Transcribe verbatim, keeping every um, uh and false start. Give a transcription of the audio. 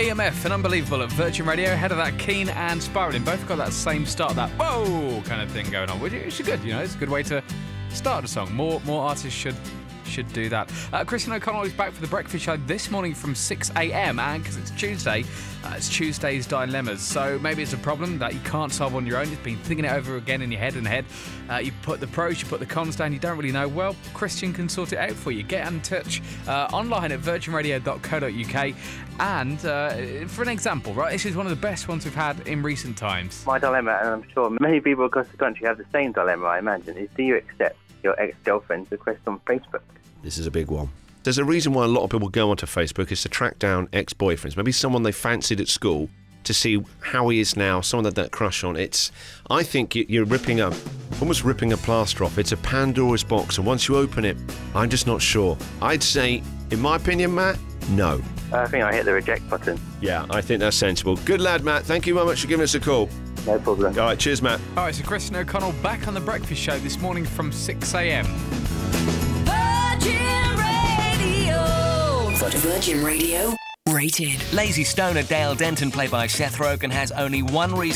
E M F and Unbelievable at Virgin Radio, ahead of that Keen and Spiraling. Both got that same start, that whoa kind of thing going on, which is good, you know, it's a good way to start a song. More more artists should should do that. Uh, Christian O'Connell is back for the Breakfast Show this morning from six a.m. and because it's Tuesday, uh, it's Tuesday's Dilemmas. So maybe it's a problem that you can't solve on your own. You've been thinking it over again in your head and head. Uh, you put the pros, you put the cons down, you don't really know. Well, Christian can sort it out for you. Get in touch uh, online at virgin radio dot co dot uk. And uh, for an example, right, this is one of the best ones we've had in recent times. My dilemma, and I'm sure many people across the country have the same dilemma, I imagine, is do you accept your ex-girlfriend's request on Facebook? This is a big one. There's a reason why a lot of people go onto Facebook is to track down ex-boyfriends, maybe someone they fancied at school, to see how he is now, someone that they crush on. It's, I think you're ripping up, almost ripping a plaster off. It's a Pandora's box, and once you open it, I'm just not sure. I'd say, in my opinion, Matt, no. I think I hit the reject button. Yeah, I think that's sensible. Good lad, Matt. Thank you very much for giving us a call. No problem. All right, cheers, Matt. All right, so Christian O'Connell back on the Breakfast Show this morning from six a.m. Virgin Radio. Virgin Radio rated. Lazy Stoner Dale Denton, played by Seth Rogen, has only one reason